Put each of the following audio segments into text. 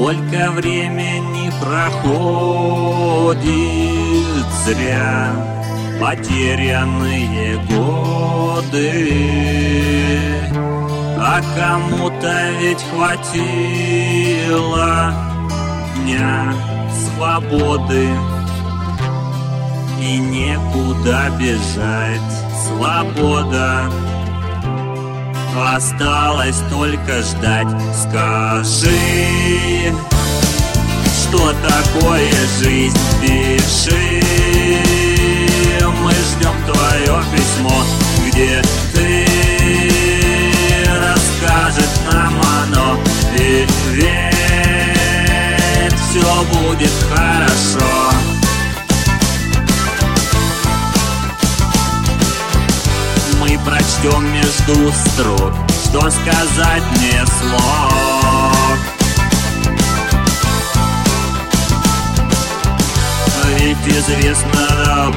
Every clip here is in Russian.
Сколько времени проходит зря, потерянные годы, а кому-то ведь хватило дня свободы, и некуда бежать. Свобода, осталось только ждать. Скажи, что такое жизнь, пиши. Мы ждем твое письмо, где ты расскажешь нам оно. И верь, все будет хорошо. Мы прочтем между строк, что сказать не слог. Ведь известно нам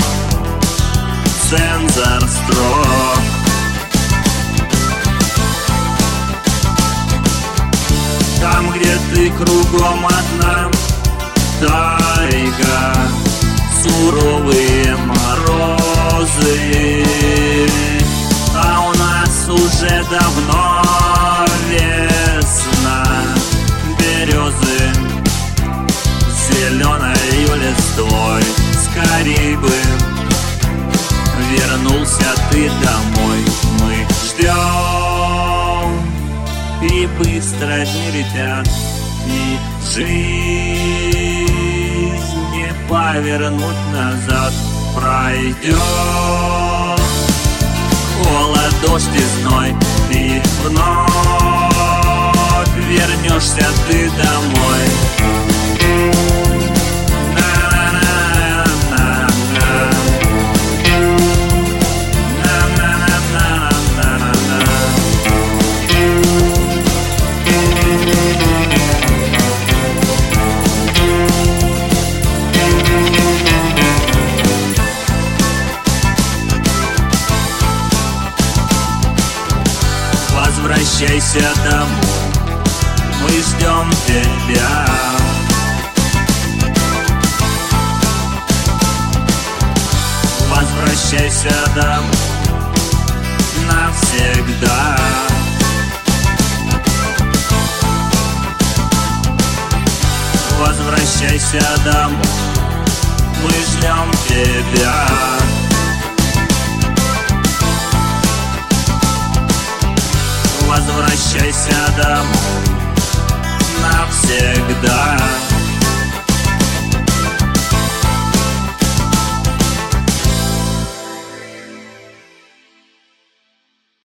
цензор строг. Там, где ты, кругом одна тайга, суровые морозы, а у нас уже давно весна. Березы зеленою листвой. Скорей бы вернулся ты домой. Мы ждем, и быстро дни летят, и жизнь не повернуть назад. Пройдет холод, дождь и зной, и вновь вернешься ты домой. Возвращайся домой, мы ждем тебя. Возвращайся домой навсегда. Возвращайся домой, мы ждем тебя. Возвращайся домой навсегда.